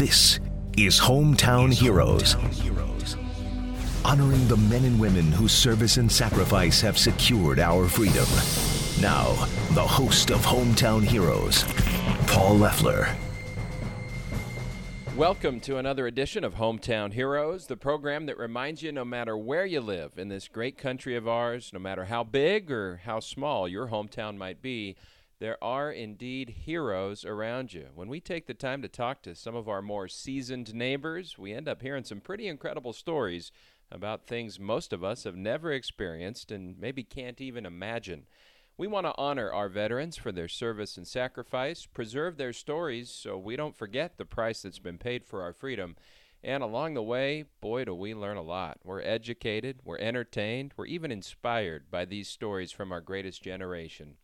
This is Hometown Heroes. Honoring the men and women whose service and sacrifice have secured our freedom. Now, the host of Hometown Heroes, Paul Leffler. Welcome to another edition of Hometown Heroes, the program that reminds you no matter where you live in this great country of ours, no matter how big or how small your hometown might be, there are indeed heroes around you. When we take the time to talk to some of our more seasoned neighbors, we end up hearing some pretty incredible stories about things most of us have never experienced and maybe can't even imagine. We want to honor our veterans for their service and sacrifice, preserve their stories so we don't forget the price that's been paid for our freedom. And along the way, boy, do we learn a lot. We're educated, we're entertained, we're even inspired by these stories from our greatest generation.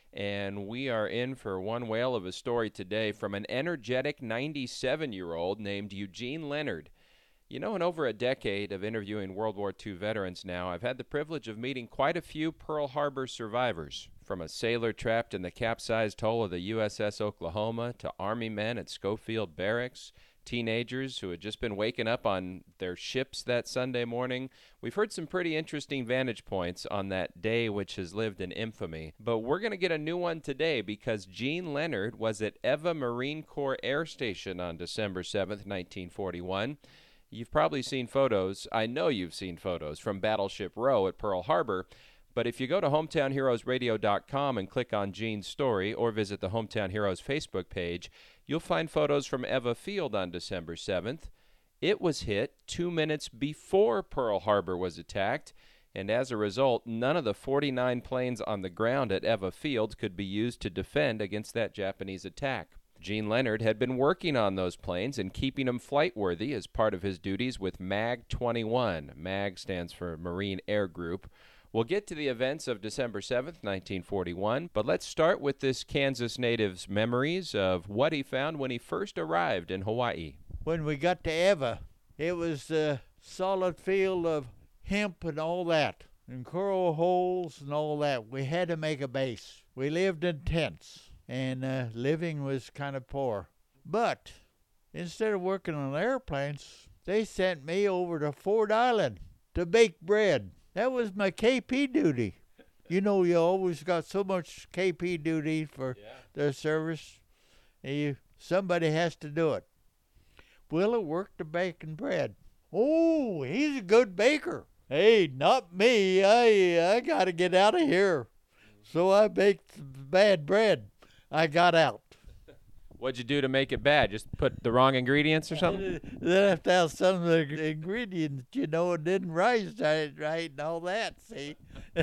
And we are in for one whale of a story today from an energetic 97-year-old named Eugene Leonard. You know, in over a decade of interviewing World War II veterans now, I've had the privilege of meeting quite a few Pearl Harbor survivors, from a sailor trapped in the capsized hull of the USS Oklahoma to Army men at Schofield Barracks, teenagers who had just been waking up on their ships that Sunday morning. We've heard some pretty interesting vantage points on that day which has lived in infamy. But we're going to get a new one today because Gene Leonard was at Eva Marine Corps Air Station on December 7th, 1941. You've probably seen photos, I know you've seen photos, from Battleship Row at Pearl Harbor, but if you go to hometownheroesradio.com and click on Gene's story or visit the Hometown Heroes Facebook page, you'll find photos from Eva Field on December 7th. It was hit 2 minutes before Pearl Harbor was attacked, and as a result, none of the 49 planes on the ground at Eva Field could be used to defend against that Japanese attack. Gene Leonard had been working on those planes and keeping them flight-worthy as part of his duties with MAG-21. MAG stands for Marine Air Group. We'll get to the events of December 7th, 1941, but let's start with this Kansas native's memories of what he found when he first arrived in Hawaii. When we got to Eva, it was a solid field of hemp and all that, and coral holes and all that. We had to make a base. We lived in tents. And living was kind of poor. But instead of working on airplanes, they sent me over to Ford Island to bake bread. That was my KP duty. You know, you always got so much KP duty for their service. Somebody has to do it. Well, it worked the baking bread. Oh, he's a good baker. Hey, not me. I got to get out of here. So I baked bad bread. I got out. What'd you do to make it bad? Just put the wrong ingredients or something? They left out some of the ingredients, you know, it didn't rise right and all that, see?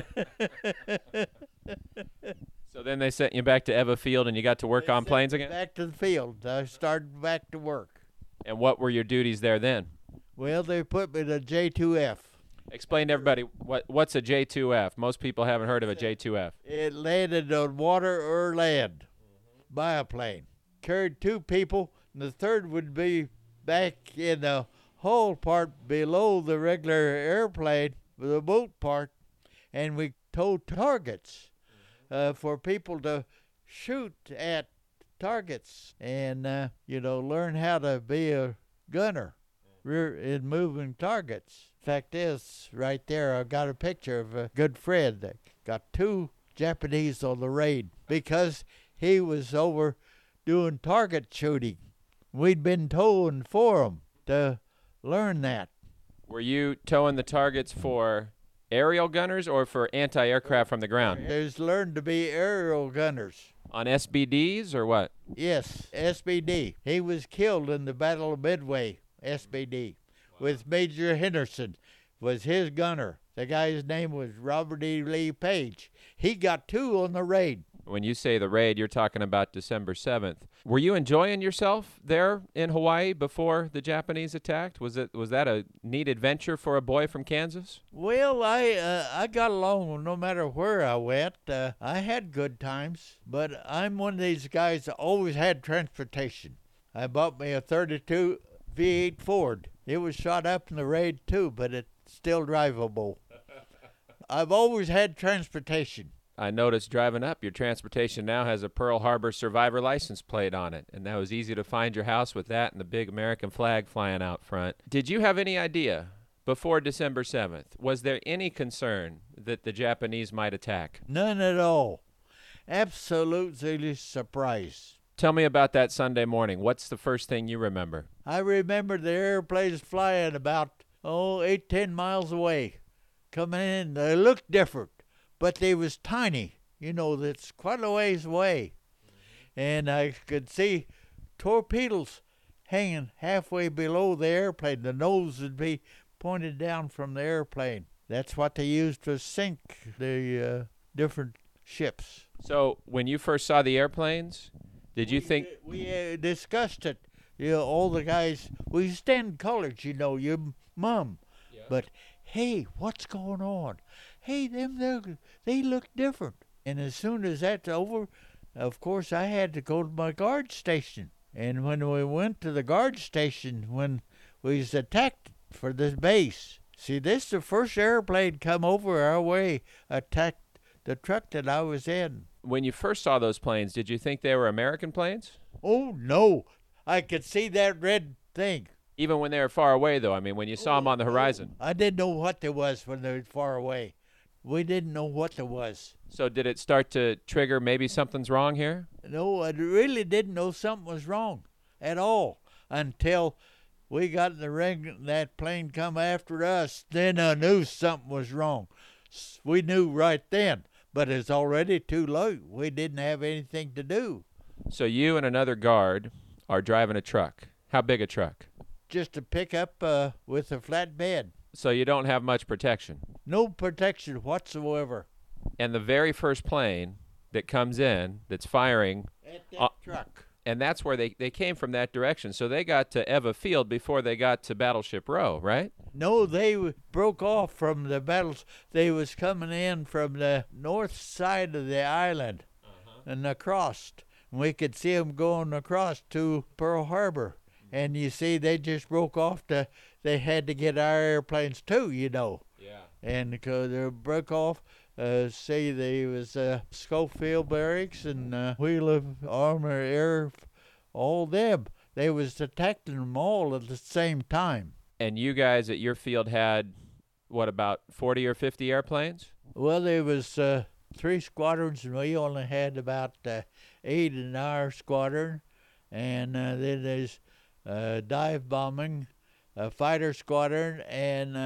So then they sent you back to Eva Field and you got to work on planes again? Back to the field. I started back to work. And what were your duties there then? Well, they put me to J2F. Explain to everybody what's a J2F. Most people haven't heard of a J2F. It landed on water or land. Biplane. Carried two people, and the third would be back in the hull part below the regular airplane, the boat part, and we towed targets for people to shoot at targets and, learn how to be a gunner in moving targets. Fact is, right there, I've got a picture of a good friend that got two Japanese on the raid because he was over doing target shooting. We'd been towing for him to learn that. Were you towing the targets for aerial gunners or for anti-aircraft from the ground? There's learned to be aerial gunners. On SBDs or what? Yes, SBD. He was killed in the Battle of Midway, SBD, with Major Henderson was his gunner. The guy's name was Robert E. Lee Page. He got two on the raid. When you say the raid, you're talking about December 7th. Were you enjoying yourself there in Hawaii before the Japanese attacked? Was that a neat adventure for a boy from Kansas? Well, I got along no matter where I went. I had good times, but I'm one of these guys that always had transportation. I bought me a 32 V8 Ford. It was shot up in the raid too, but it's still drivable. I've always had transportation. I noticed driving up, your transportation now has a Pearl Harbor Survivor license plate on it, and that was easy to find your house with that and the big American flag flying out front. Did you have any idea before December 7th? Was there any concern that the Japanese might attack? None at all. Absolutely surprised. Tell me about that Sunday morning. What's the first thing you remember? I remember the airplanes flying about, 8-10 miles away, coming in. They looked different, but they was tiny. That's quite a ways away. And I could see torpedoes hanging halfway below the airplane. The nose would be pointed down from the airplane. That's what they used to sink the different ships. So when you first saw the airplanes, did you think... We discussed it. All the guys, we stand in college, your mom. Yeah. But, hey, what's going on? Hey, they look different. And as soon as that's over, of course, I had to go to my guard station. And when we went to the guard station, when we was attacked for this base, see, this the first airplane come over our way, attacked the truck that I was in. When you first saw those planes, did you think they were American planes? Oh, no. I could see that red thing. Even when they were far away, though? I mean, when you saw them on the horizon? I didn't know what there was when they were far away. We didn't know what there was. So did it start to trigger maybe something's wrong here? No, I really didn't know something was wrong at all until we got in the ring and that plane come after us. Then I knew something was wrong. We knew right then, but it's already too late. We didn't have anything to do. So you and another guard are driving a truck. How big a truck? Just a pickup with a flatbed. So you don't have much protection? No protection whatsoever. And the very first plane that comes in, that's firing... At that truck. And that's where they came from, that direction. So they got to Eva Field before they got to Battleship Row, right? No, they broke off from the battles. They was coming in from the north side of the island and across. We could see them going across to Pearl Harbor. And you see, they just broke off. They had to get our airplanes too, Yeah. And because they broke off, say they was Schofield Barracks and Wheeler Armor Air, all them. They was attacking them all at the same time. And you guys at your field had, what, about 40 or 50 airplanes? Well, there was 3 squadrons, and we only had about 8 in our squadron. And then there's dive bombing, a fighter squadron, and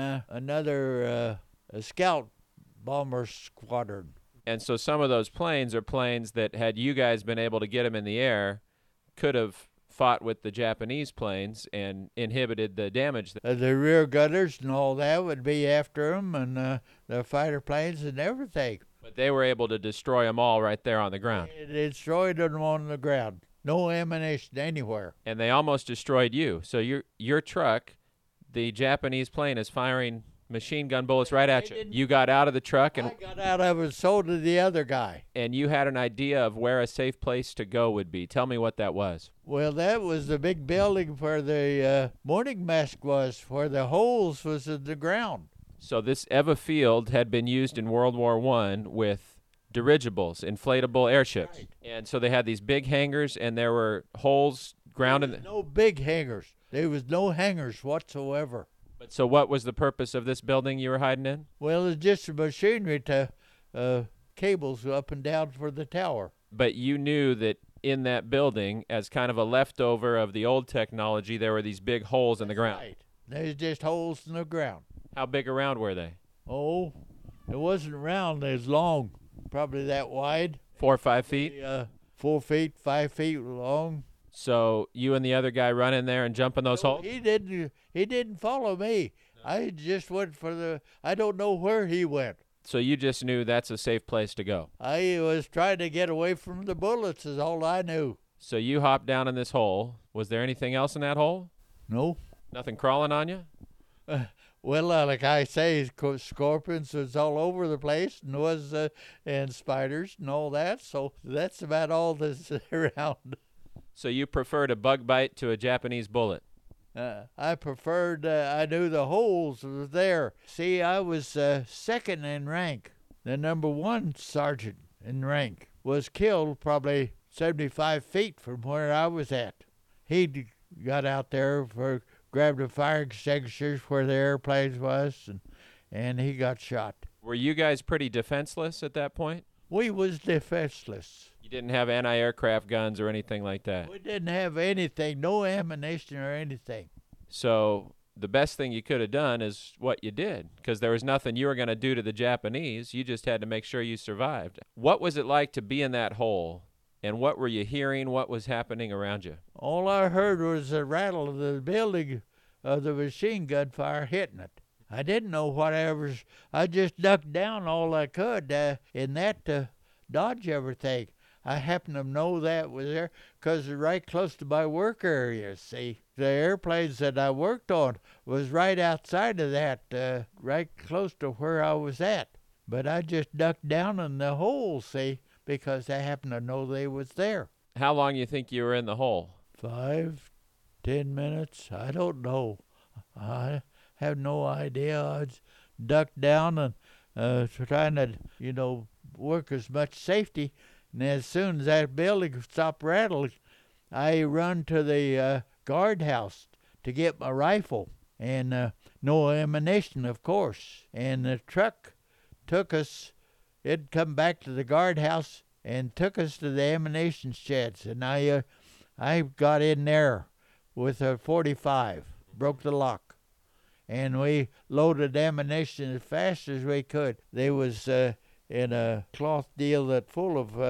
another a scout bomber squadron. And so some of those planes are planes that, had you guys been able to get them in the air, could have fought with the Japanese planes and inhibited the damage. The rear gunners and all that would be after them, and the fighter planes and everything. But they were able to destroy them all right there on the ground. They destroyed them on the ground. No ammunition anywhere. And they almost destroyed you. So your truck, the Japanese plane is firing machine gun bullets right at you. You got out of the truck, and I got out of it, so did the other guy. And you had an idea of where a safe place to go would be. Tell me what that was. Well, that was the big building where the morning mask was, where the holes was in the ground. So this Eva Field had been used in World War I with dirigibles, inflatable airships. Right. And so they had these big hangars, and there were holes grounded. No big hangars. There was no hangars whatsoever. But so what was the purpose of this building you were hiding in? Well, it's just machinery to cables up and down for the tower. But you knew that in that building, as kind of a leftover of the old technology, there were these big holes in the ground. Right. There's just holes in the ground. How big around were they? Oh, it wasn't round. It was long, probably that wide. 4 or 5 feet? 4 feet, 5 feet long. So you and the other guy run in there and jump in those holes? He didn't follow me. No. I just went I don't know where he went. So you just knew that's a safe place to go? I was trying to get away from the bullets is all I knew. So you hopped down in this hole. Was there anything else in that hole? No. Nothing crawling on you? Well, like I say, scorpions was all over the place, and spiders and all that. So that's about all that's around. So you preferred a bug bite to a Japanese bullet? I preferred, I knew the holes were there. See, I was second in rank. the number one sergeant in rank, was killed probably 75 feet from where I was at. He got out there grabbed the fire extinguishers where the airplanes was, and he got shot. Were you guys pretty defenseless at that point? We was defenseless. You didn't have anti-aircraft guns or anything like that? We didn't have anything, no ammunition or anything. So the best thing you could have done is what you did, because there was nothing you were going to do to the Japanese. You just had to make sure you survived. What was it like to be in that hole, and what were you hearing? What was happening around you? All I heard was the rattle of the building of the machine gun fire hitting it. I didn't know whatever. I just ducked down all I could in that to dodge everything. I happened to know that was there because it's right close to my work area, see. The airplanes that I worked on was right outside of that, right close to where I was at. But I just ducked down in the hole, see, because I happened to know they was there. How long you think you were in the hole? 5, 10 minutes, I don't know. I have no idea. I just ducked down and trying to, work as much safety. And as soon as that building stopped rattling, I run to the guardhouse to get my rifle and no ammunition, of course. And the truck took us. It come back to the guardhouse and took us to the ammunition sheds. And I got in there with a .45, broke the lock, and we loaded ammunition as fast as we could. They was in a cloth deal that full of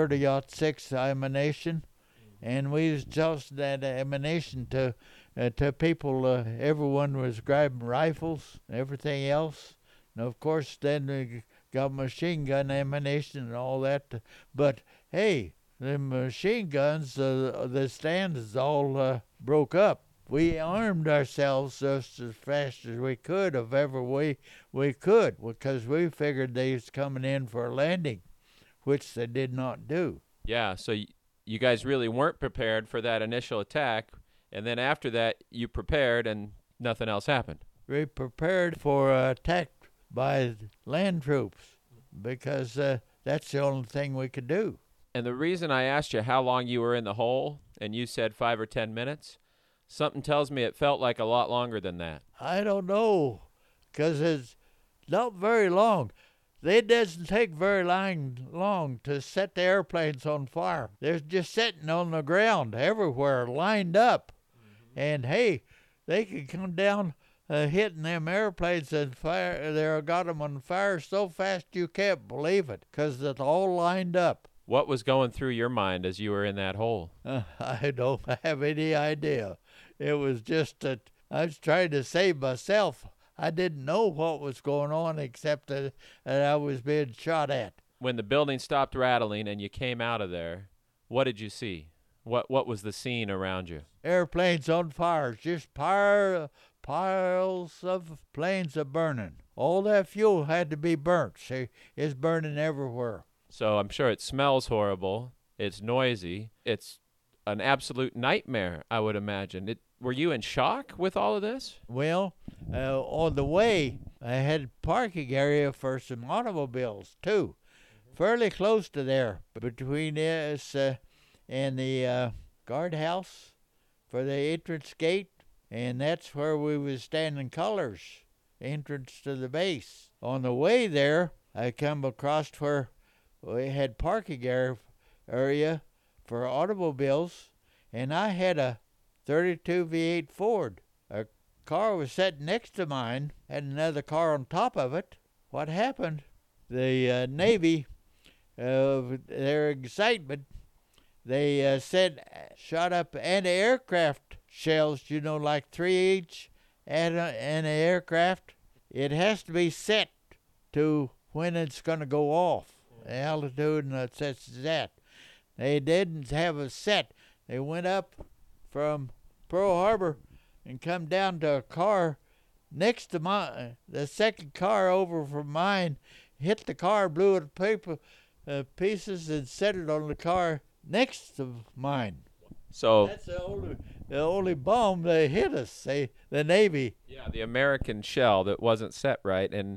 30-06 ammunition, and we was tossing that ammunition to people. Everyone was grabbing rifles and everything else. And of course, then we got machine gun ammunition and all that. But hey, the machine guns, the stands is all broke up. We armed ourselves just as fast as we could of every way we could, because we figured they was coming in for a landing, which they did not do. Yeah, so you guys really weren't prepared for that initial attack, and then after that you prepared and nothing else happened. We prepared for attack by land troops because that's the only thing we could do. And the reason I asked you how long you were in the hole, and you said 5 or 10 minutes, something tells me it felt like a lot longer than that. I don't know, because it's not very long. It doesn't take very long to set the airplanes on fire. They're just sitting on the ground everywhere, lined up. Mm-hmm. And, hey, they could come down hitting them airplanes and fire. They got them on fire so fast you can't believe it, because it's all lined up. What was going through your mind as you were in that hole? I don't have any idea. It was just that I was trying to save myself. I didn't know what was going on except that I was being shot at. When the building stopped rattling and you came out of there, what did you see? What was the scene around you? Airplanes on fire, just piles of planes are burning. All that fuel had to be burnt. See, it's burning everywhere. So I'm sure it smells horrible. It's noisy. It's an absolute nightmare, I would imagine. Were you in shock with all of this? Well, on the way, I had parking area for some automobiles, too. Mm-hmm. Fairly close to there, between us and the guardhouse for the entrance gate. And that's where we was standing colors, entrance to the base. On the way there, I come across where we had parking area for automobiles, and I had a 32 V8 Ford. A car was sitting next to mine, had another car on top of it. What happened? The Navy, their excitement, they shot up anti-aircraft shells, like 3 each anti-aircraft. It has to be set to when it's going to go off. The altitude and such as that. They didn't have a set. They went up from Pearl Harbor and come down to a car next to the second car over from mine, hit the car, blew it to pieces, and set it on the car next to mine. So that's the only bomb they hit us, the Navy. Yeah, the American shell that wasn't set right. And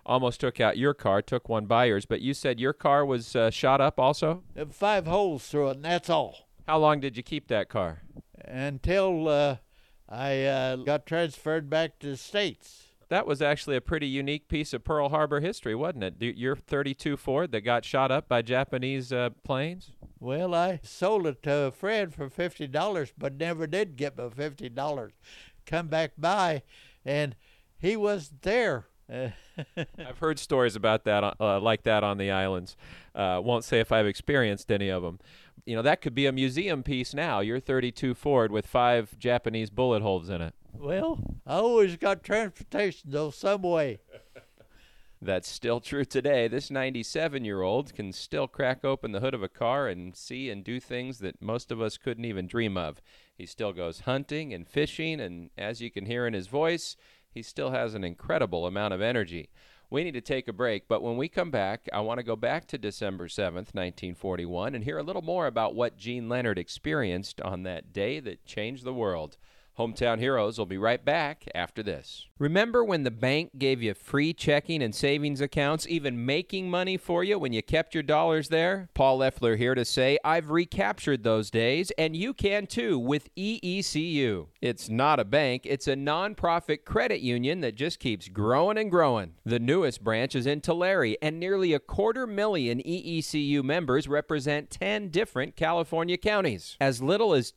almost took out your car, took one by yours, but you said your car was shot up also? 5 holes through it, and that's all. How long did you keep that car? Until I got transferred back to the States. That was actually a pretty unique piece of Pearl Harbor history, wasn't it? Your 32 Ford that got shot up by Japanese planes? Well, I sold it to a friend for $50, but never did get my $50. Come back by, and he wasn't there. I've heard stories about that, like that on the islands. Won't say if I've experienced any of them. You know, that could be a museum piece now, your 32 Ford with 5 Japanese bullet holes in it. Well, I always got transportation, though, some way. That's still true today. This 97-year-old can still crack open the hood of a car and see and do things that most of us couldn't even dream of. He still goes hunting and fishing, and as you can hear in his voice, he still has an incredible amount of energy. We need to take a break, but when we come back, I want to go back to December 7th, 1941, and hear a little more about what Gene Leonard experienced on that day that changed the world. Hometown Heroes will be right back after this. Remember when the bank gave you free checking and savings accounts, even making money for you when you kept your dollars there? Paul Leffler here to say I've recaptured those days, and you can too with EECU. It's not a bank, it's a nonprofit credit union that just keeps growing and growing. The newest branch is in Tulare, and nearly 250,000 EECU members represent 10 different California counties. As little as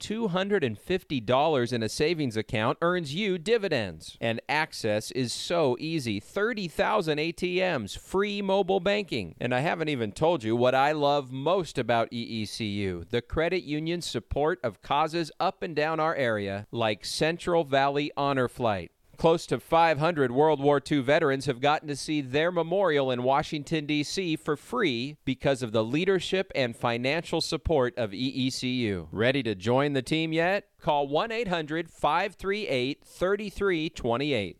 $250 in a savings account earns you dividends. And access is so easy. 30,000 ATMs, free mobile banking. And I haven't even told you what I love most about EECU, the credit union's support of causes up and down our area, like Central Valley Honor Flight. Close to 500 World War II veterans have gotten to see their memorial in Washington, D.C. for free because of the leadership and financial support of EECU. Ready to join the team yet? Call 1-800-538-3328.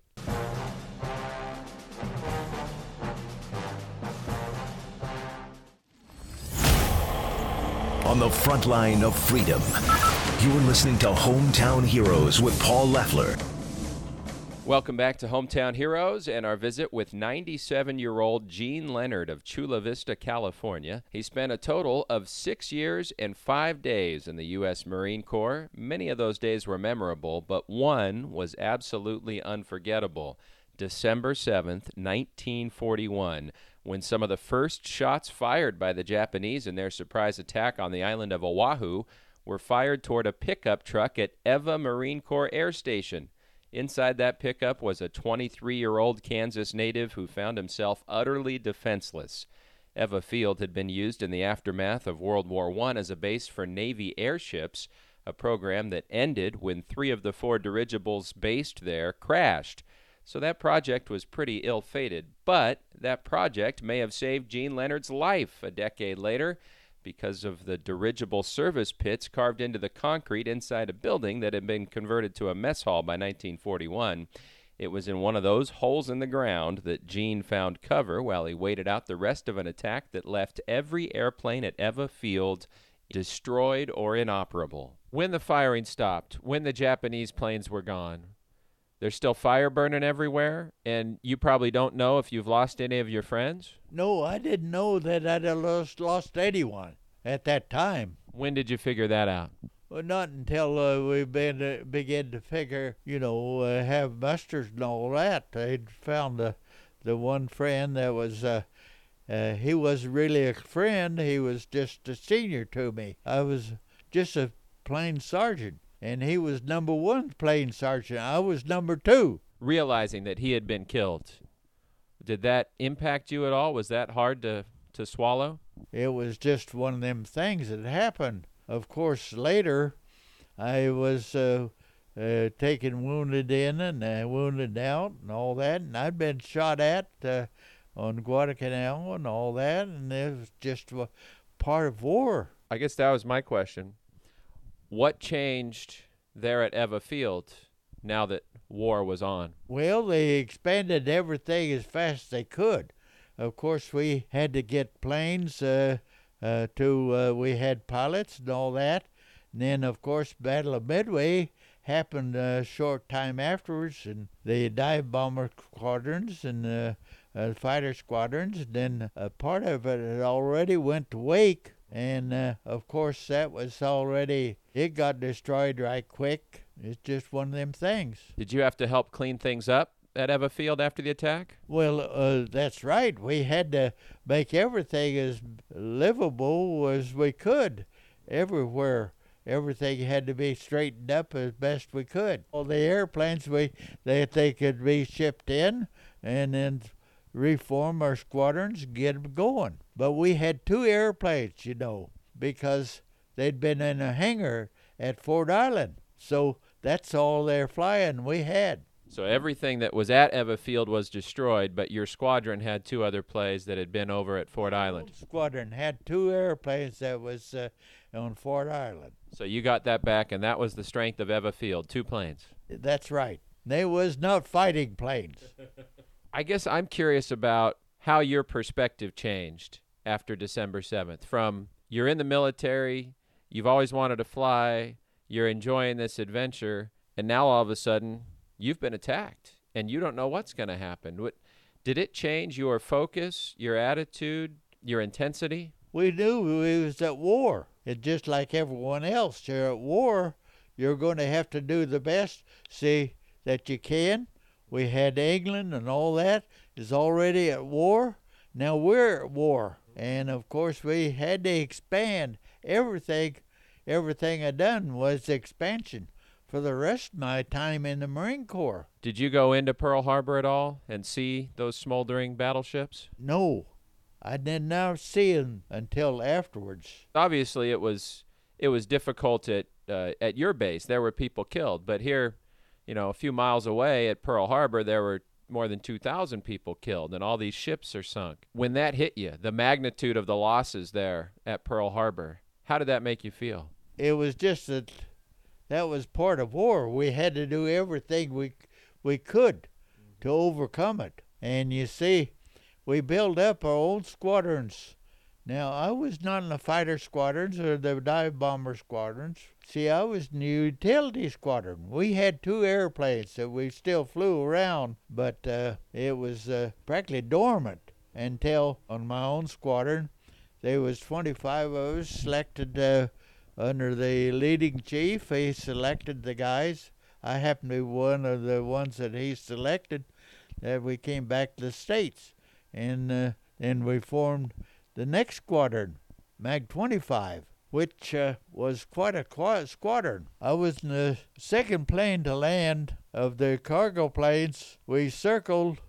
On the front line of freedom, you're listening to Hometown Heroes with Paul Leffler. Welcome back to Hometown Heroes and our visit with 97-year-old Gene Leonard of Chula Vista, California. He spent a total of 6 years and 5 days in the U.S. Marine Corps. Many of those days were memorable, but one was absolutely unforgettable. December 7th, 1941, when some of the first shots fired by the Japanese in their surprise attack on the island of Oahu were fired toward a pickup truck at Eva Marine Corps Air Station. Inside that pickup was a 23-year-old Kansas native who found himself utterly defenseless. Eva Field had been used in the aftermath of World War I as a base for Navy airships, a program that ended when 3 of the 4 dirigibles based there crashed. So that project was pretty ill-fated, but that project may have saved Gene Leonard's life a decade later, because of the dirigible service pits carved into the concrete inside a building that had been converted to a mess hall by 1941. It was in one of those holes in the ground that Gene found cover while he waited out the rest of an attack that left every airplane at Eva Field destroyed or inoperable. When the firing stopped, when the Japanese planes were gone, there's still fire burning everywhere, and you probably don't know if you've lost any of your friends? No, I didn't know that I'd lost anyone at that time. When did you figure that out? Well, not until we began to figure, have musters and all that. I'd found the one friend that was, he wasn't really a friend. He was just a senior to me. I was just a plain sergeant. And he was number 1 plane sergeant. I was number 2. Realizing that he had been killed, did that impact you at all? Was that hard to swallow? It was just one of them things that happened. Of course, later, I was taken wounded in and wounded out and all that. And I'd been shot at on Guadalcanal and all that. And it was just part of war. I guess that was my question. What changed there at Eva Field now that war was on? Well, they expanded everything as fast as they could. Of course, we had to get planes we had pilots and all that. And then, of course, Battle of Midway happened a short time afterwards, and the dive bomber squadrons and fighter squadrons. Then a part of it had already went to Wake, and of course that was already, it got destroyed right quick. It's just one of them things. Did you have to help clean things up at Eva Field after the attack? Well, that's right. We had to make everything as livable as we could everywhere. Everything had to be straightened up as best we could. All the airplanes, they could be shipped in and then reform our squadrons and get them going. But we had 2 airplanes, because they'd been in a hangar at Fort Island. So that's all their flying we had. So everything that was at Eva Field was destroyed, but your squadron had 2 other planes that had been over at Fort Island. Squadron had 2 airplanes that was on Fort Island. So you got that back, and that was the strength of Eva Field, 2 planes. That's right. They was not fighting planes. I guess I'm curious about how your perspective changed after December 7th. From you're in the military, you've always wanted to fly, you're enjoying this adventure, and now all of a sudden you've been attacked, and you don't know what's going to happen. Did it change your focus, your attitude, your intensity? We knew we was at war. It's just like everyone else. You're at war. You're going to have to do the best, see that you can. We had England and all that is already at war. Now we're at war. And, of course, we had to expand everything. Everything I done was expansion for the rest of my time in the Marine Corps. Did you go into Pearl Harbor at all and see those smoldering battleships? No. I did not see them until afterwards. Obviously, it was difficult at your base. There were people killed, but here, a few miles away at Pearl Harbor, there were more than 2,000 people killed, and all these ships are sunk. When that hit you, the magnitude of the losses there at Pearl Harbor, how did that make you feel? It was just that was part of war. We had to do everything we could to overcome it. And you see, we built up our own squadrons. Now, I was not in the fighter squadrons or the dive bomber squadrons. See, I was in the utility squadron. We had 2 airplanes that we still flew around, but it was practically dormant until on my own squadron, there was 25 of us selected under the leading chief. He selected the guys. I happened to be one of the ones that he selected that we came back to the States. And then we formed the next squadron, MAG 25, which was quite a squadron. I was in the second plane to land of the cargo planes. We circled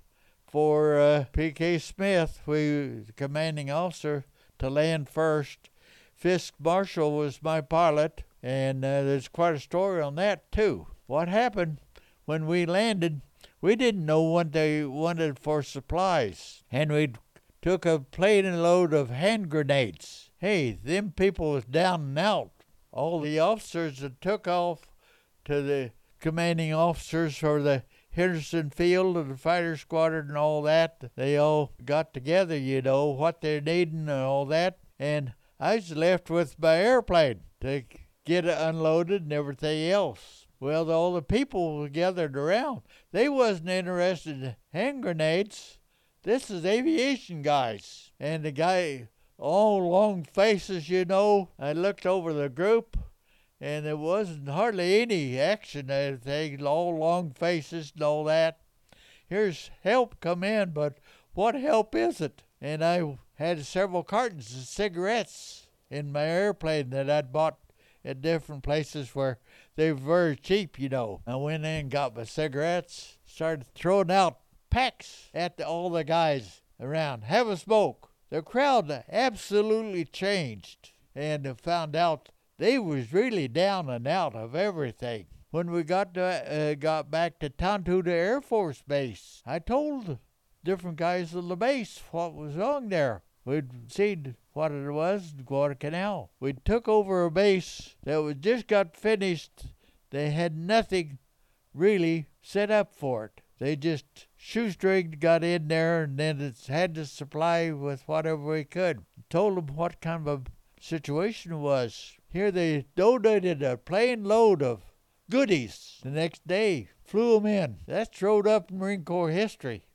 for P.K. Smith, the commanding officer, to land first. Fisk Marshall was my pilot, and there's quite a story on that, too. What happened when we landed, we didn't know what they wanted for supplies, and we took a plane and load of hand grenades. Hey, them people was down and out. All the officers that took off to the commanding officers for the Henderson Field and the fighter squadron and all that, they all got together, what they're needing and all that, and I was left with my airplane to get it unloaded and everything else. Well, all the people were gathered around. They wasn't interested in hand grenades. This is aviation guys. And the guy, all long faces, I looked over the group, and there wasn't hardly any action or anything, all long faces and all that. Here's help come in, but what help is it? And I had several cartons of cigarettes in my airplane that I'd bought at different places where they were very cheap, I went in and got my cigarettes, started throwing out packs at all the guys around. Have a smoke. The crowd absolutely changed, and found out they was really down and out of everything. When we got back to Tontoota Air Force Base, I told different guys on the base what was wrong there. We'd seen what it was in Guadalcanal. We took over a base that was just got finished. They had nothing really set up for it. They just shoestringed, got in there, and then it had to supply with whatever we could. Told them what kind of a situation it was. Here they donated a plane load of goodies the next day. Flew them in. That's wrote up in Marine Corps history.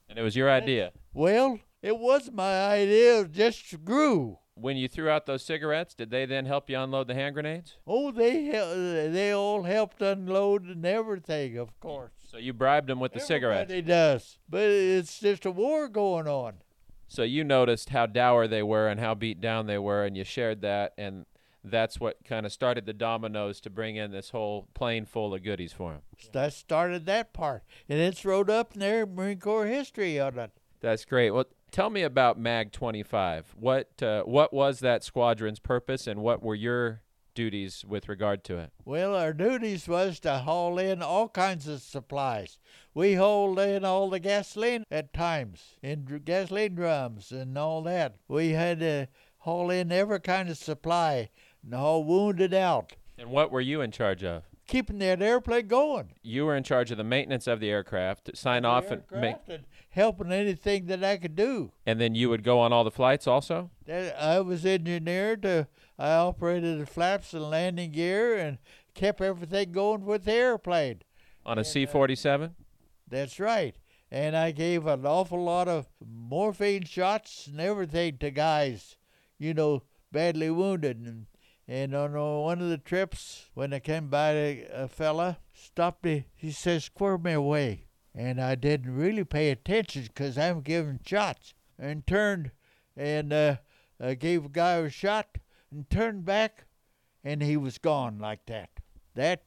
And it was your idea. Well, it wasn't my idea. It just grew. When you threw out those cigarettes, did they then help you unload the hand grenades? Oh, they all helped unload and everything, of course. So you bribed them with the cigarettes. Everybody does. But it's just a war going on. So you noticed how dour they were and how beat down they were, and you shared that, and that's what kind of started the dominoes to bring in this whole plane full of goodies for them. That started that part. And it's wrote up in there, Marine Corps history on it. That's great. Well, tell me about MAG 25. What was that squadron's purpose, and what were your duties with regard to it? Well, our duties was to haul in all kinds of supplies. We hauled in all the gasoline at times, in gasoline drums and all that. We had to haul in every kind of supply and haul wounded out, And what were you in charge of? keeping that airplane going. You were in charge of the maintenance of the aircraft, sign off and make, Aircraft and helping anything that I could do. and then you would go on all the flights also? I was engineered I operated the flaps and landing gear and kept everything going with the airplane. On a C-47? That's right. And I gave an awful lot of morphine shots and everything to guys, badly wounded. And on one of the trips, when I came by, a fella stopped me. He says, "Square me away." And I didn't really pay attention because I'm giving shots. And turned and I gave a guy a shot and turned back, and he was gone like that. That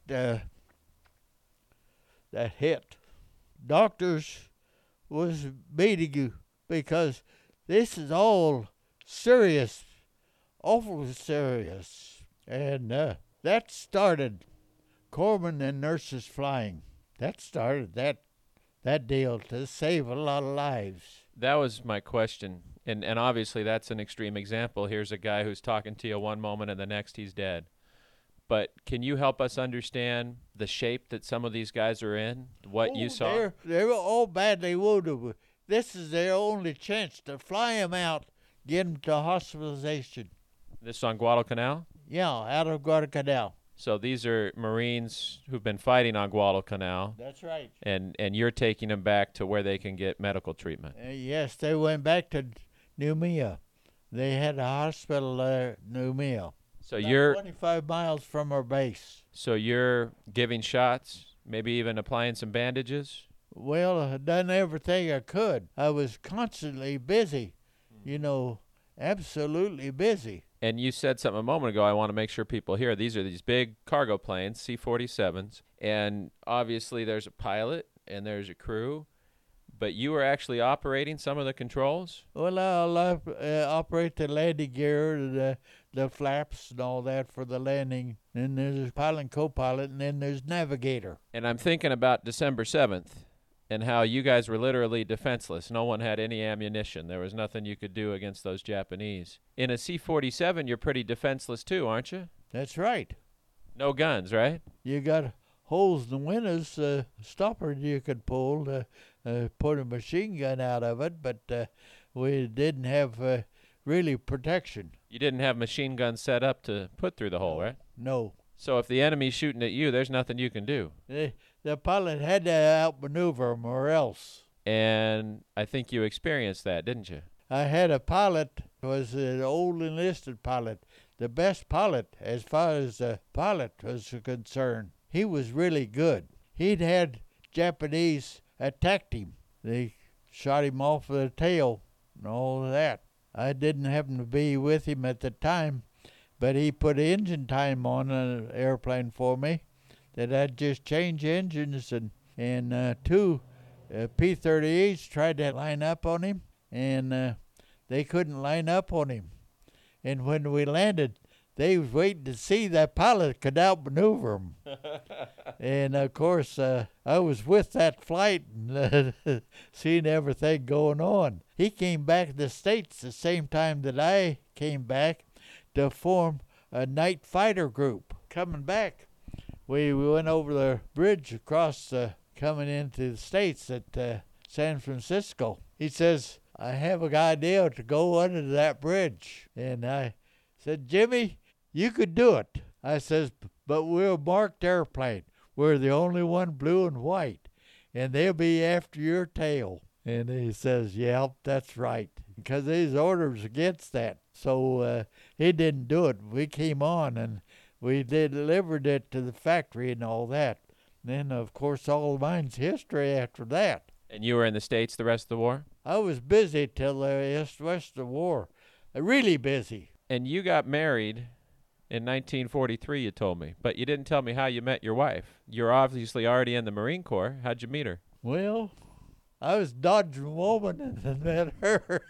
hit. Doctors was beating you because this is all serious, awful serious. And that started corpsmen and nurses flying. That started that deal to save a lot of lives. That was my question. And obviously that's an extreme example. Here's a guy who's talking to you one moment and the next he's dead. But can you help us understand the shape that some of these guys are in, what you saw? They were all badly wounded. This is their only chance to fly them out, get them to hospitalization. This is on Guadalcanal? Yeah, out of Guadalcanal. So these are Marines who've been fighting on Guadalcanal, That's right. and you're taking them back to where they can get medical treatment. Yes, they went back to Noumea. They had a hospital there, Noumea. So About you're 25 miles from our base. so you're giving shots, maybe even applying some bandages? Well, I done everything I could. I was constantly busy, absolutely busy. And you said something a moment ago I want to make sure people hear. These are these big cargo planes, C-47s, and obviously there's a pilot and there's a crew, but you were actually operating some of the controls? Well, I'll operate the landing gear, the flaps and all that for the landing. Then there's a pilot and co-pilot, and then there's navigator. And I'm thinking about December 7th and how you guys were literally defenseless. No one had any ammunition. There was nothing you could do against those Japanese. In a C-47, you're pretty defenseless too, aren't you? That's right. No guns, right? You got holes in the windows, stopper you could pull to put a machine gun out of it, but we didn't have really protection. You didn't have machine guns set up to put through the hole, right? No. So if the enemy's shooting at you, there's nothing you can do. The pilot had to outmaneuver him or else. And I think you experienced that, didn't you? I had a pilot, was an old enlisted pilot, the best pilot as far as the pilot was concerned. He was really good. He'd had Japanese attacked him. They shot him off of the tail and all of that. I didn't happen to be with him at the time, but he put engine time on an airplane for me that I'd just change engines, and two P-38s tried to line up on him, and they couldn't line up on him. And when we landed, they was waiting to see that pilot could outmaneuver him. And, of course, I was with that flight and seeing everything going on. He came back to the States the same time that I came back to form a night fighter group. Coming back, we went over the bridge across coming into the States at San Francisco. He says, "I have an idea to go under that bridge." And I said, "Jimmy, you could do it." I says, "But we're a marked airplane. We're the only one blue and white, and they'll be after your tail." And he says, yep, that's right. Because his orders against that. So he didn't do it. We came on and we delivered it to the factory and all that. Then, of course, all of mine's history after that. And you were in the States the rest of the war? I was busy till the rest of the war. Really busy. And you got married in 1943, you told me. But you didn't tell me how you met your wife. You're obviously already in the Marine Corps. How'd you meet her? Well, I was dodging a woman and met her.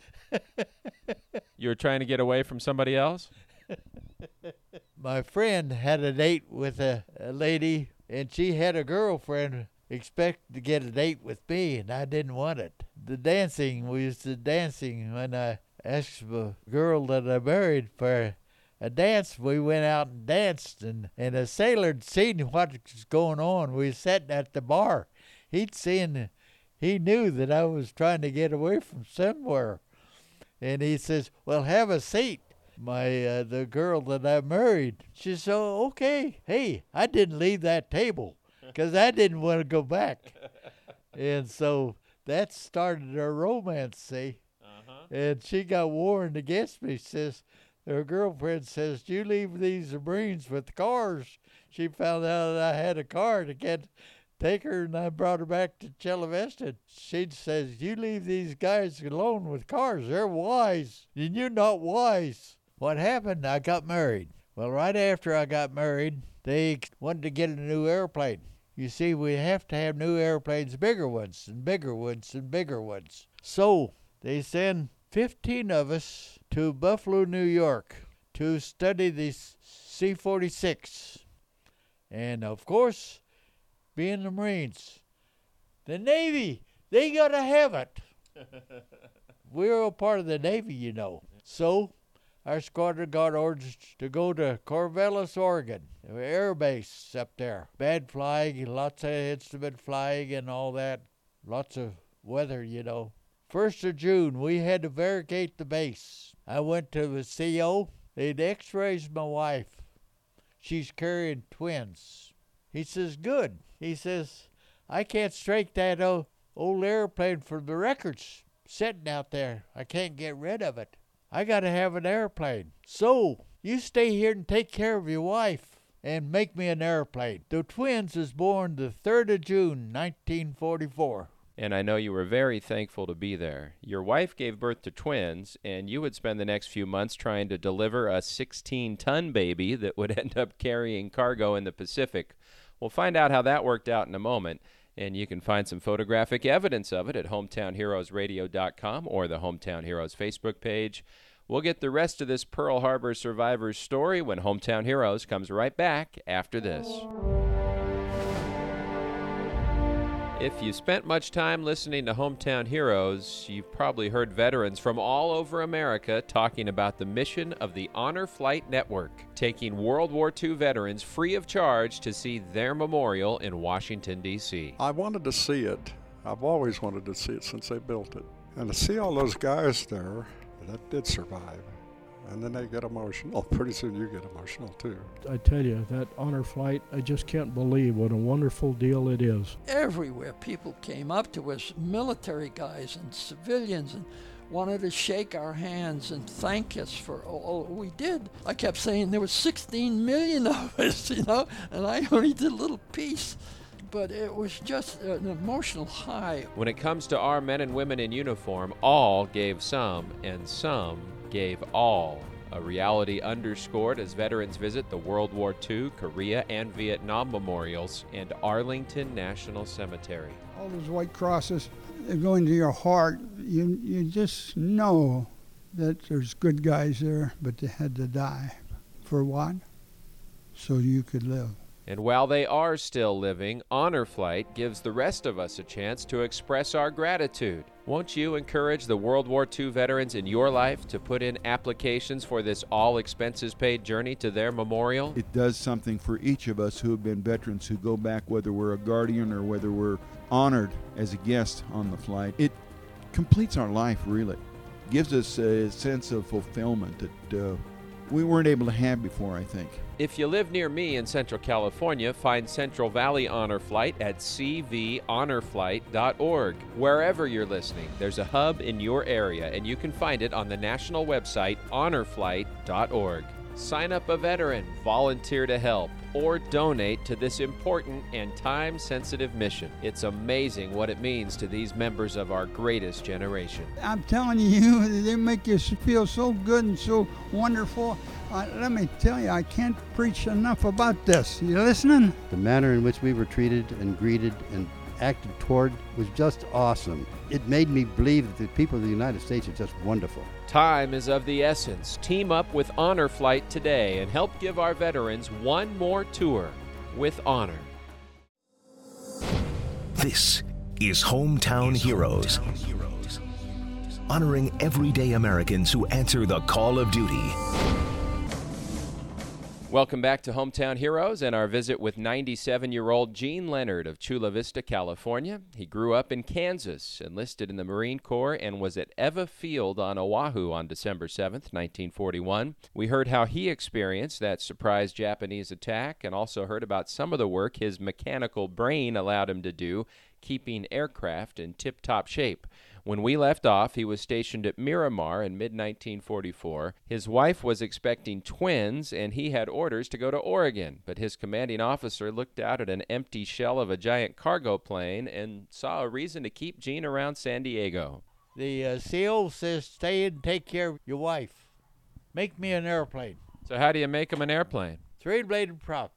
You were trying to get away from somebody else? My friend had a date with a lady, and she had a girlfriend expected to get a date with me, and I didn't want it. The dancing, we used to dancing when I asked a girl that I married for a dance. We went out and danced, and a sailor had seen what was going on. We was sitting at the bar. He knew that I was trying to get away from somewhere. And he says, well, have a seat. The girl that I married, she said, oh, okay. Hey, I didn't leave that table because I didn't want to go back. And so that started our romance, see. And she got warned against me. She says, her girlfriend says, you leave these Marines with the cars. She found out that I had a car to take her, and I brought her back to Chela Vista. She says, you leave these guys alone with cars. They're wise, and you're not wise. What happened? I got married. Well, right after I got married, they wanted to get a new airplane. You see, we have to have new airplanes, bigger ones, and bigger ones, and bigger ones. So they send 15 of us to Buffalo, New York, to study the C-46. And, of course, being the Marines, the Navy, they got to have it. We're a part of the Navy, you know. So our squadron got orders to go to Corvallis, Oregon, air base up there. Bad flying, lots of instrument flying and all that. Lots of weather, you know. 1st of June, we had to barricade the base. I went to the CO. They'd x-rays my wife. She's carrying twins. He says, good. He says, I can't strike that old airplane for the records sitting out there. I can't get rid of it. I got to have an airplane. So you stay here and take care of your wife and make me an airplane. The twins was born the 3rd of June, 1944. And I know you were very thankful to be there. Your wife gave birth to twins, and you would spend the next few months trying to deliver a 16-ton baby that would end up carrying cargo in the Pacific. We'll find out how that worked out in a moment, and you can find some photographic evidence of it at hometownheroesradio.com or the Hometown Heroes Facebook page. We'll get the rest of this Pearl Harbor survivors story when Hometown Heroes comes right back after this. If you spent much time listening to Hometown Heroes, you've probably heard veterans from all over America talking about the mission of the Honor Flight Network, taking World War II veterans free of charge to see their memorial in Washington, D.C. I wanted to see it. I've always wanted to see it since they built it. And to see all those guys there that did survive. And then they get emotional. Pretty soon you get emotional, too. I tell you, that honor flight, I just can't believe what a wonderful deal it is. Everywhere people came up to us, military guys and civilians, and wanted to shake our hands and thank us for all we did. I kept saying there was 16 million of us, you know, and I only did a little piece. But it was just an emotional high. When it comes to our men and women in uniform, all gave some, and some gave all. A reality underscored as veterans visit the World War II, Korea, and Vietnam memorials and Arlington National Cemetery. All those white crosses, they go into your heart. You just know that there's good guys there, but they had to die. For what? So you could live. And while they are still living, Honor Flight gives the rest of us a chance to express our gratitude. Won't you encourage the World War II veterans in your life to put in applications for this all-expenses-paid journey to their memorial? It does something for each of us who have been veterans who go back, whether we're a guardian or whether we're honored as a guest on the flight. It completes our life, really. Gives us a sense of fulfillment that we weren't able to have before, I think. If you live near me in Central California, find Central Valley Honor Flight at cvhonorflight.org. Wherever you're listening, there's a hub in your area, and you can find it on the national website, honorflight.org. Sign up a veteran, volunteer to help, or donate to this important and time-sensitive mission. It's amazing what it means to these members of our greatest generation. I'm telling you, they make you feel so good and so wonderful. Let me tell you, I can't preach enough about this. You listening? The manner in which we were treated and greeted and acted toward was just awesome. It made me believe that the people of the United States are just wonderful. Time is of the essence. Team up with Honor Flight today and help give our veterans one more tour with honor. This is Hometown Heroes, honoring everyday Americans who answer the call of duty. Welcome back to Hometown Heroes and our visit with 97-year-old Gene Leonard of Chula Vista, California. He grew up in Kansas, enlisted in the Marine Corps, and was at Eva Field on Oahu on December 7th, 1941. We heard how he experienced that surprise Japanese attack and also heard about some of the work his mechanical brain allowed him to do, keeping aircraft in tip-top shape. When we left off, he was stationed at Miramar in mid-1944. His wife was expecting twins, and he had orders to go to Oregon. But his commanding officer looked out at an empty shell of a giant cargo plane and saw a reason to keep Gene around San Diego. The CO says, stay and take care of your wife. Make me an airplane. So how do you make him an airplane? Three-bladed prop.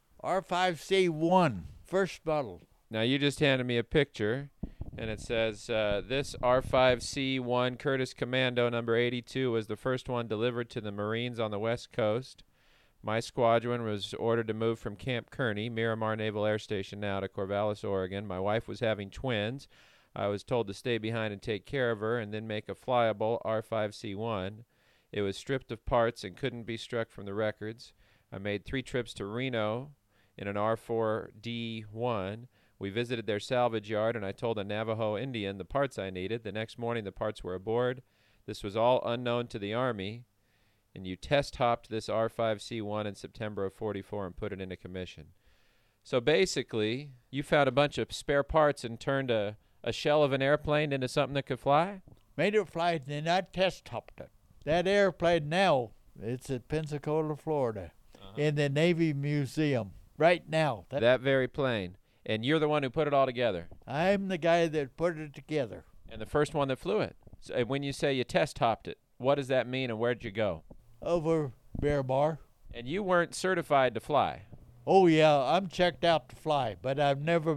R5C1, first model. Now, you just handed me a picture. And it says, this R5C1 Curtiss Commando number 82 was the first one delivered to the Marines on the West Coast. My squadron was ordered to move from Camp Kearney, Miramar Naval Air Station now, to Corvallis, Oregon. My wife was having twins. I was told to stay behind and take care of her and then make a flyable R5C1. It was stripped of parts and couldn't be struck from the records. I made 3 trips to Reno in an R4D1. We visited their salvage yard, and I told a Navajo Indian the parts I needed. The next morning, the parts were aboard. This was all unknown to the Army, and you test-hopped this R5C1 in September of 44 and put it into commission. So basically, you found a bunch of spare parts and turned a shell of an airplane into something that could fly? Made it fly, and then I test-hopped it. That airplane now, it's at Pensacola, Florida, in the Navy Museum right now. That very plane. And you're the one who put it all together. I'm the guy that put it together. And the first one that flew it. So when you say you test-hopped it, what does that mean and where'd you go? Over Miramar. And you weren't certified to fly? Oh, yeah, I'm checked out to fly, but I've never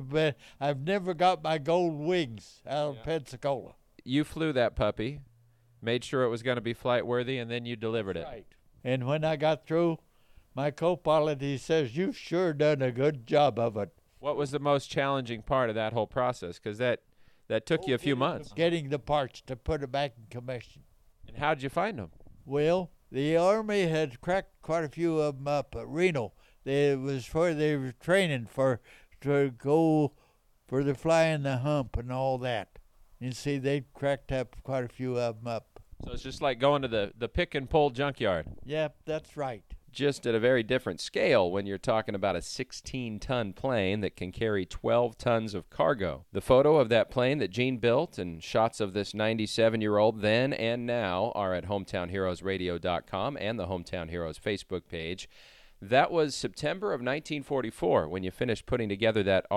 got my gold wings out of Pensacola. You flew that puppy, made sure it was going to be flight worthy, and then you delivered it. Right. And when I got through, my co-pilot, he says, you've sure done a good job of it. What was the most challenging part of that whole process? Because that took you a few months. Getting the parts to put it back in commission. And how did you find them? Well, the Army had cracked quite a few of them up at Reno. They were training to go for the flying the hump and all that. You see, they cracked up quite a few of them up. So it's just like going to the pick and pull junkyard. Yep, that's right. Just at a very different scale when you're talking about a 16-ton plane that can carry 12 tons of cargo. The photo of that plane that Gene built and shots of this 97-year-old then and now are at hometownheroesradio.com and the Hometown Heroes Facebook page. That was September of 1944 when you finished putting together that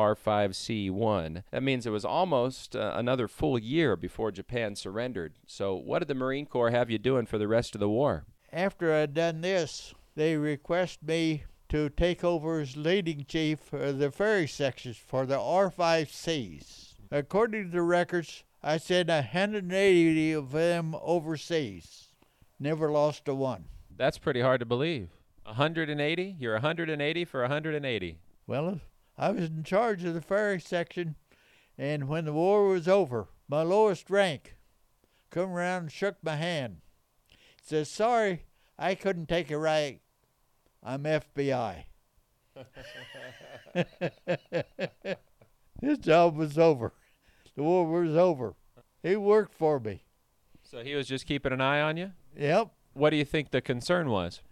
R5C1. That means it was almost another full year before Japan surrendered. So what did the Marine Corps have you doing for the rest of the war? After I'd done this, they requested me to take over as leading chief of the ferry sections for the R5Cs. According to the records, I sent 180 of them overseas. Never lost a one. That's pretty hard to believe. 180? You're 180 for 180. Well, I was in charge of the ferry section, and when the war was over, my lowest rank come around and shook my hand. Says, sorry, I couldn't take it right. I'm FBI. His job was over. The war was over. He worked for me. So he was just keeping an eye on you? Yep. What do you think the concern was?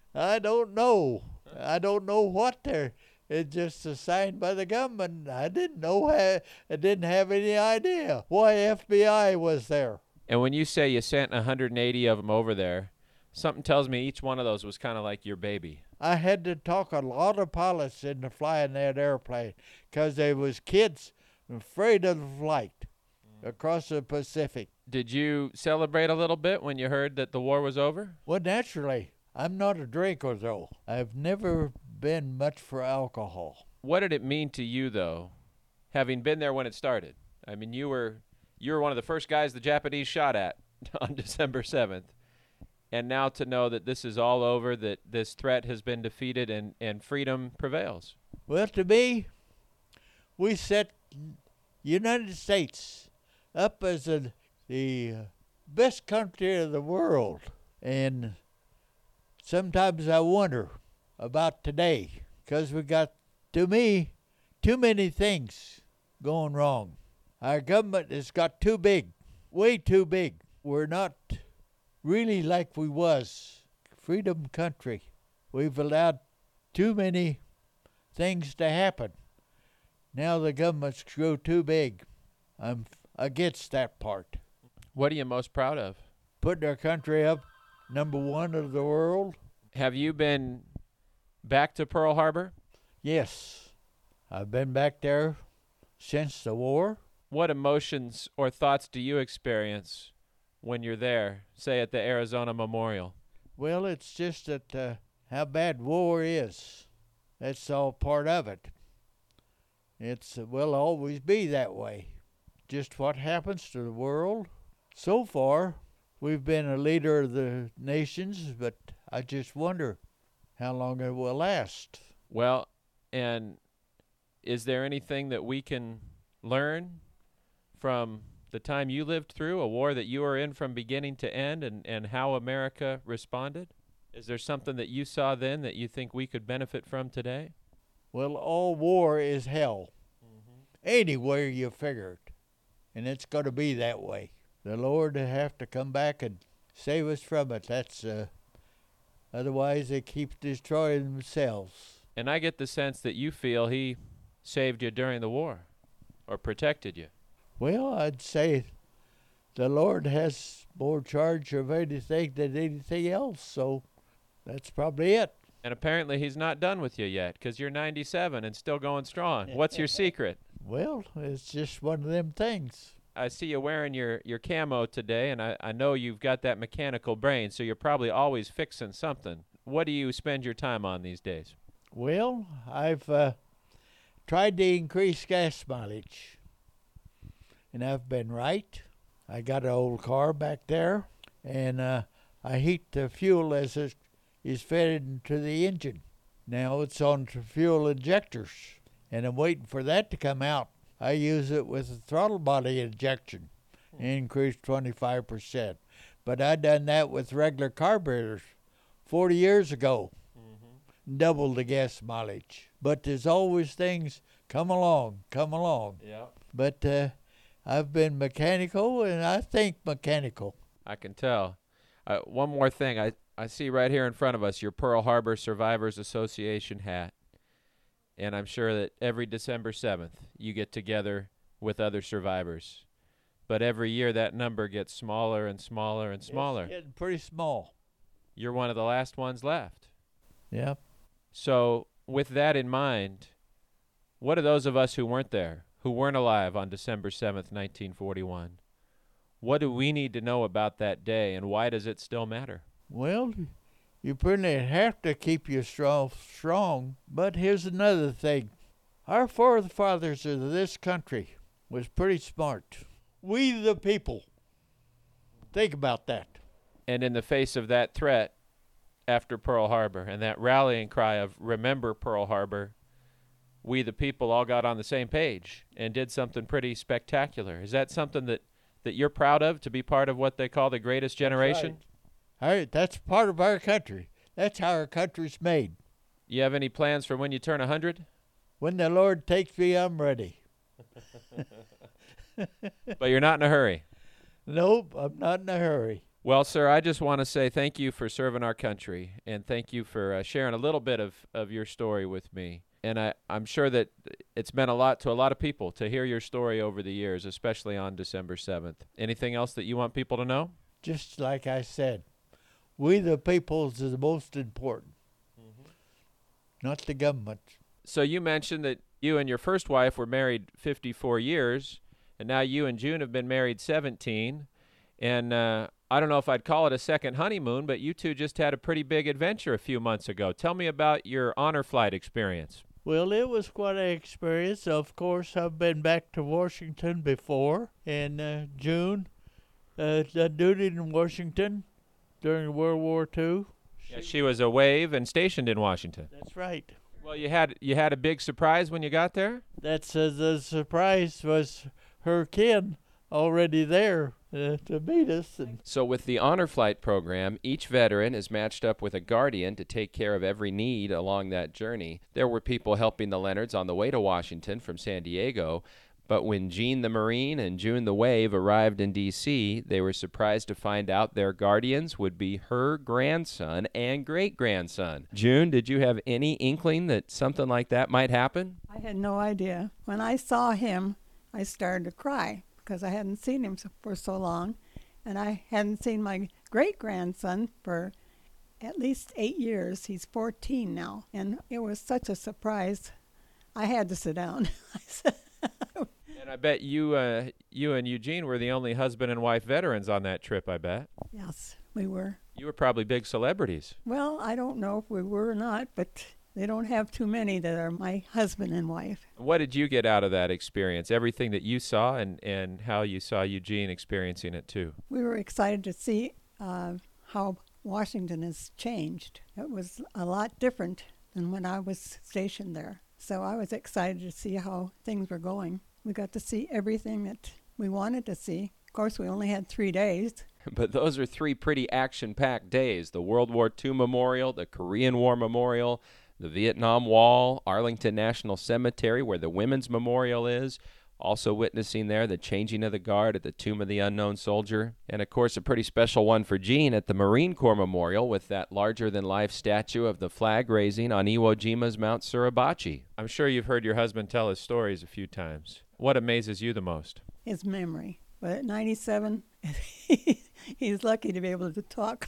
I don't know. I don't know what they're. It's just assigned by the government. I didn't know. I didn't have any idea why FBI was there. And when you say you sent 180 of them over there, something tells me each one of those was kind of like your baby. I had to talk a lot of pilots into flying that airplane because they was kids afraid of the flight across the Pacific. Did you celebrate a little bit when you heard that the war was over? Well, naturally. I'm not a drinker, though. I've never been much for alcohol. What did it mean to you, though, having been there when it started? I mean, you were one of the first guys the Japanese shot at on December 7th. And now to know that this is all over, that this threat has been defeated and freedom prevails. Well, to me, we set United States up as the best country of the world. And sometimes I wonder about today, because we got, to me, too many things going wrong. Our government has got too big, way too big. We're not really like we was, freedom country. We've allowed too many things to happen. Now the government's grow too big. I'm against that part. What are you most proud of? Putting our country up number one of the world. Have you been back to Pearl Harbor? Yes. I've been back there since the war. What emotions or thoughts do you experience when you're there, say at the Arizona Memorial? Well, it's just that how bad war is. That's all part of it. It's will always be that way. Just what happens to the world. So far, we've been a leader of the nations, but I just wonder how long it will last. Well, and is there anything that we can learn from the time you lived through, a war that you were in from beginning to end, and how America responded? Is there something that you saw then that you think we could benefit from today? Well, all war is hell. Anywhere you figure it. And it's going to be that way. The Lord will have to come back and save us from it. That's otherwise they keep destroying themselves. And I get the sense that you feel he saved you during the war, or protected you. Well, I'd say the Lord has more charge of anything than anything else, so that's probably it. And apparently he's not done with you yet, because you're 97 and still going strong. What's your secret? Well, it's just one of them things. I see you wearing your camo today, and I know you've got that mechanical brain, so you're probably always fixing something. What do you spend your time on these days? Well, I've tried to increase gas mileage, and I've been right. I got an old car back there, and I heat the fuel as it is fed into the engine. Now it's on to fuel injectors, and I'm waiting for that to come out. I use it with a throttle body injection, increased 25%. But I done that with regular carburetors 40 years ago, doubled the gas mileage. But there's always things come along. Yeah. But I've been mechanical, and I think mechanical. I can tell. One more thing. I see right here in front of us your Pearl Harbor Survivors Association hat. And I'm sure that every December 7th you get together with other survivors. But every year that number gets smaller and smaller and smaller. It's getting pretty small. You're one of the last ones left. Yeah. So with that in mind, what do those of us who weren't there, who weren't alive on December 7th, 1941, what do we need to know about that day, and why does it still matter? Well, you pretty have to keep yourself strong. But here's another thing. Our forefathers of this country was pretty smart. We the people. Think about that. And in the face of that threat after Pearl Harbor and that rallying cry of remember Pearl Harbor, we the people all got on the same page and did something pretty spectacular. Is that something that you're proud of, to be part of what they call the greatest generation? That's part of our country. That's how our country's made. You have any plans for when you turn 100? When the Lord takes me, I'm ready. But you're not in a hurry. Nope, I'm not in a hurry. Well, sir, I just want to say thank you for serving our country, and thank you for sharing a little bit of your story with me. And I'm sure that it's meant a lot to a lot of people to hear your story over the years, especially on December 7th. Anything else that you want people to know? Just like I said, we the people is the most important, not the government. So you mentioned that you and your first wife were married 54 years, and now you and June have been married 17. And I don't know if I'd call it a second honeymoon, but you two just had a pretty big adventure a few months ago. Tell me about your honor flight experience. Well, it was quite an experience. Of course, I've been back to Washington before. In June, did duty in Washington during World War II. Yeah, she was a wave and stationed in Washington. That's right. Well, you had a big surprise when you got there? That's the surprise was her kin already there to meet us. So with the Honor Flight program, each veteran is matched up with a guardian to take care of every need along that journey. There were people helping the Leonards on the way to Washington from San Diego, but when Gene the Marine and June the Wave arrived in D.C., they were surprised to find out their guardians would be her grandson and great-grandson. June, did you have any inkling that something like that might happen? I had no idea. When I saw him, I started to cry, because I hadn't seen him for so long, and I hadn't seen my great-grandson for at least 8 years. He's 14 now, and it was such a surprise. I had to sit down. And I bet you and Eugene were the only husband and wife veterans on that trip, I bet. Yes, we were. You were probably big celebrities. Well, I don't know if we were or not, but they don't have too many that are my husband and wife. What did you get out of that experience? Everything that you saw and how you saw Eugene experiencing it too. We were excited to see how Washington has changed. It was a lot different than when I was stationed there. So I was excited to see how things were going. We got to see everything that we wanted to see. Of course, we only had 3 days. But those are 3 pretty action-packed days. The World War II Memorial, the Korean War Memorial, the Vietnam Wall, Arlington National Cemetery, where the Women's Memorial is, also witnessing there the changing of the guard at the Tomb of the Unknown Soldier, and of course a pretty special one for Gene at the Marine Corps Memorial with that larger-than-life statue of the flag raising on Iwo Jima's Mount Suribachi. I'm sure you've heard your husband tell his stories a few times. What amazes you the most? His memory. But at 97, he's lucky to be able to talk.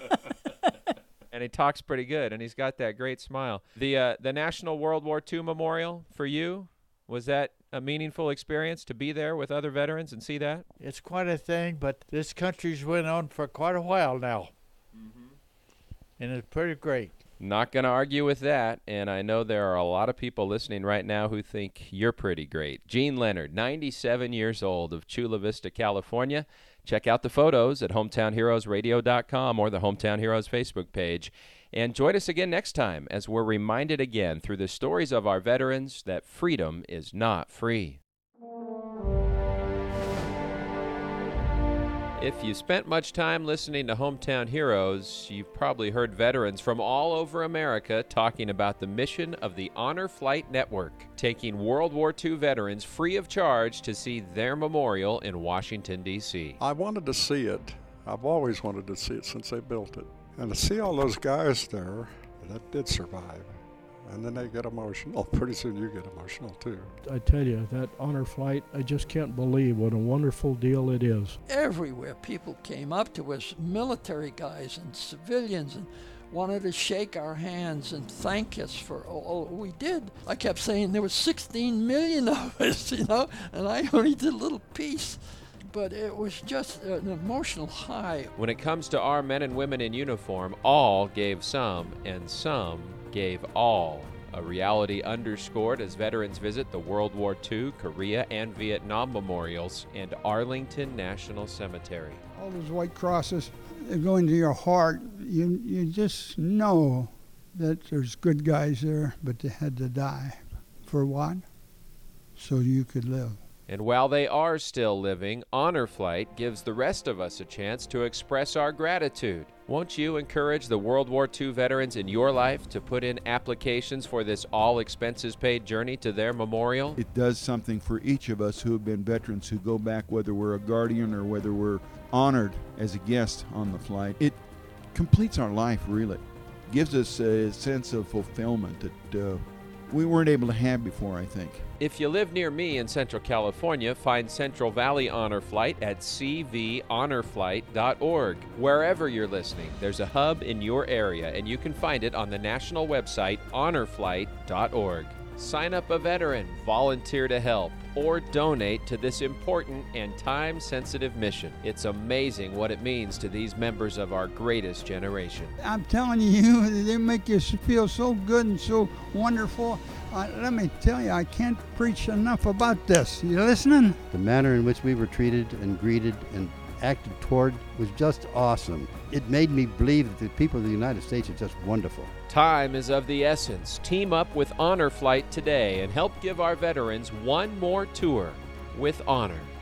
And he talks pretty good, and he's got that great smile. The National World War II Memorial for you, was that a meaningful experience to be there with other veterans and see that? It's quite a thing, but this country's went on for quite a while now. And it's pretty great. Not going to argue with that, and I know there are a lot of people listening right now who think you're pretty great. Gene Leonard, 97 years old, of Chula Vista, California. Check out the photos at hometownheroesradio.com or the Hometown Heroes Facebook page. And join us again next time as we're reminded again through the stories of our veterans that freedom is not free. If you spent much time listening to Hometown Heroes, you've probably heard veterans from all over America talking about the mission of the Honor Flight Network, taking World War II veterans free of charge to see their memorial in Washington, D.C. I wanted to see it. I've always wanted to see it since they built it. And to see all those guys there that did survive, and then they get emotional. Pretty soon you get emotional too. I tell you, that honor flight, I just can't believe what a wonderful deal it is. Everywhere people came up to us, military guys and civilians, and wanted to shake our hands and thank us for all we did. I kept saying there were 16 million of us, and I only did a little piece. But it was just an emotional high. When it comes to our men and women in uniform, all gave some, and some gave all. A reality underscored as veterans visit the World War II, Korea, and Vietnam memorials and Arlington National Cemetery. All those white crosses, they go into your heart. You just know that there's good guys there, but they had to die. For what? So you could live. And while they are still living, Honor Flight gives the rest of us a chance to express our gratitude. Won't you encourage the World War II veterans in your life to put in applications for this all-expenses-paid journey to their memorial? It does something for each of us who have been veterans who go back, whether we're a guardian or whether we're honored as a guest on the flight. It completes our life, really. Gives us a sense of fulfillment that we weren't able to have before, I think. If you live near me in Central California, find Central Valley Honor Flight at cvhonorflight.org. Wherever you're listening, there's a hub in your area, and you can find it on the national website, honorflight.org. Sign up a veteran, volunteer to help, or donate to this important and time-sensitive mission. It's amazing what it means to these members of our greatest generation. I'm telling you, they make you feel so good and so wonderful. Let me tell you, I can't preach enough about this. You listening? The manner in which we were treated and greeted and acted toward was just awesome. It made me believe that the people of the United States are just wonderful. Time is of the essence. Team up with Honor Flight today and help give our veterans one more tour with honor.